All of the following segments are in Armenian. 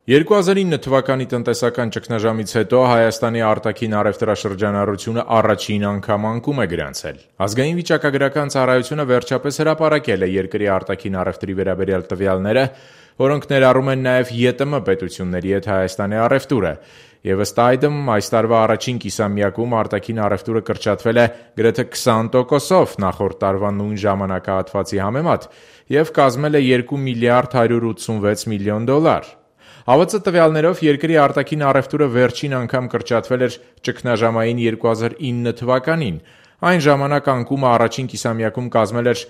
2009 թվականի տնտեսական ճգնաժամից հետո Հայաստանի արտաքին առևտրաշրջանառությունը առաջին անգամ անկում է գրանցել։ Ազգային վիճակագրական ծառայությունը վերջապես հրապարակել է երկրի արտաքին առևտրի վերաբերյալ տվյալները, որոնք ներառում են նաև ԵՏՄ պետությունների հետ Հայաստանի առևտուրը։ Եվ ըստ այդմ, այս տարվա առաջին կիսամյակում արտաքին առևտուրը կրճատվել է գրեթե 20%-ով նախորդ տարվա նույն ժամանակահատվածի համեմատ և կազմել է $2 միլիարդ 186 միլիոն։ ԱՎԾ տվյալներով երկրի արտաքին առևտուրը վերջին անգամ կրճատվել էր ճգնաժամային 2009 թվականին։ Այն ժամանակ անկումը առաջին կիսամյակում կազմել էր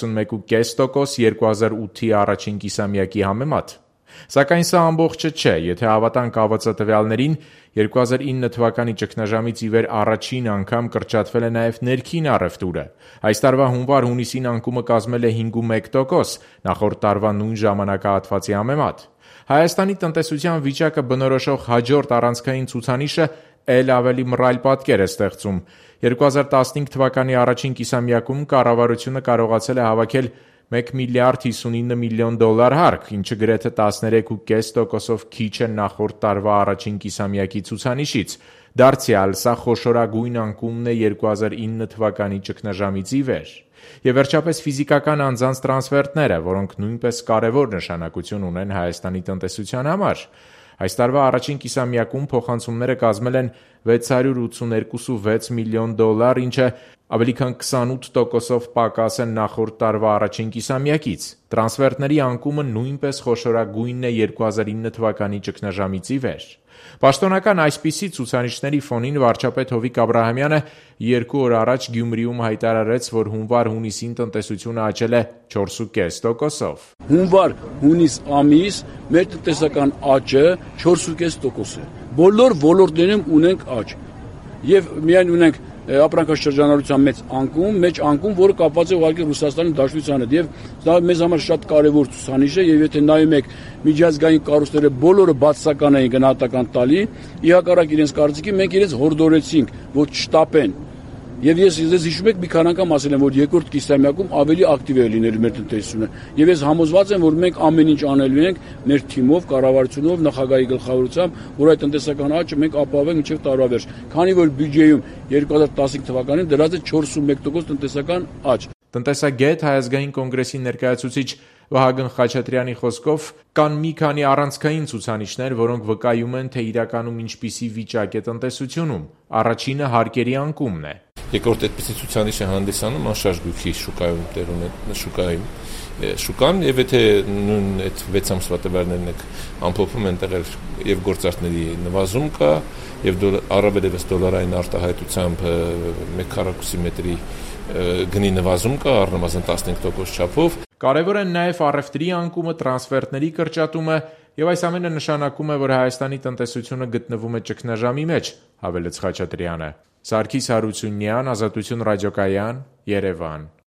31,5% 2008-ի առաջին կիսամյակի համեմատ։ Սակայն սա ամբողջը չէ, եթե հավատանք ԱՎԾ տվյալներին, 2009 թվականի ճգնաժամից ի վեր առաջին անգամ կրճատվել է նաև ներքին առևտուրը։ Այս տարվա հունվար-հունիսին անկումը կազմել է 5,1%, նախորդ տարվա նույն ժամանակահատվածի համեմատ։ Հայաստանի տնտեսության վիճակը բնորոշող հաջորդ առանցքային ցուցանիշը էլ ավելի մռայլ պատկեր է ստեղծում։ 2015 թվականի առաջին կիսամյակում կառավարությունը կարողացել է հավաքել $1 միլիարդ 59 միլիոն հարկ, ինչը գրեթե 13,5%-ով քիչ է նախորդ տարվա առաջին կիսամյակի ցուցանիշից։ Դարձյալ սա խոշորագույն անկումն է 2009 թվականի ճգնաժամից ի վեր։ Եվ վերջապես ֆիզիկական անձանց տրանսֆերտները, որոնք նույնպես կարևոր նշանակություն ունեն Հայաստանի տնտեսության համար։ Այս տարվա առաջին կիսամյակում փոխանցումները կազմել են $682,6 միլիոն, ինչը ավելի քան 28%-ով պակաս է նախորդ տարվա առաջին կիսամյակից։ Տրանսֆերտների անկումը նույնպես խոշորագույնն է 2009 թվականի ճգնաժամից ի վեր։ Պաշտոնական այսպիսի ցուցանիշների ֆոնին վարչապետ Հովիկ Աբրահամյանը 2 օր առաջ Գյումրիում հայտարարեց, որ հունվար-հունիսին տնտեսությունը աճել է 4,5%-ով։ Հունվար-հունիս ամիս մեր տնտեսական աճը 4,5% է։ Բոլոր ոլորտներում ունենք աճ։ Եվ միայն ունենք ապրանքաշրջանառության մեծ անկում, որը կապված է ուղղակի Ռուսաստանի Դաշնության հետ, եւ դա մեզ համար շատ կարևոր ցուցանիշ է, եւ եթե նայում եք միջազգային կառույցները բոլորը բացասական էին գնահատական տալի, ի հակառակ իրենց կարծիքի մենք իրենց հորդորեցինք, որ չշտապեն։ Եվ ես հիշում եք մի քանի անգամ ասել եմ, որ երկրորդ կիսամյակում ավելի ակտիվ է լինելու մեր տնտեսությունը։ Եվ ես համոզված եմ, որ մենք ամեն ինչ անելու ենք մեր թիմով, կառավարությունով, նախագահի գլխավորությամբ, որ այդ տնտեսական աճը մենք ապահովենք մինչև տարվա վերջ։ Քանի որ բյուջեում 2015 թվականին դրած է 4,1% տնտեսական աճ։ Տնտեսագետ Հայազգային կոնգրեսի ներկայացուցիչ Վահագն Խաչատրյանի խոսքով կան մի քանի առանցքային ցուցանիշներ, որոնք վկայում են, թե իրականում ինչպիսի վիճակ է տնտեսությունում։ Առաջինը հարկերի անկումն է։ Երկրորդ այդպիսի ցուցանիշ է հանդիսանում անշարժ գույքի շուկայում տեղ ունեցողն շուկան, եւ եթե նույն այդ 6 ամսվա տվյալներն եք ամփոփում, այնտեղ եւ գործարքների նվազում կա, եւ առավել եւս դոլարային արտահայտությամբ 1 քառակուսի մետրի գնի նվազում կա առնվազն 15% չափով։ Կարևոր են նաև առևտրի անկումը, տրանսֆերտների կրճատումը, եւ այս ամենը նշանակում է, որ Հայաստանի տնտեսությունը գտնվում է ճգնաժամի մեջ, հավելեց Խաչատրյանը։ Սարգիս Հարությունյան, Ազատություն ռադիոկայան, Երևան։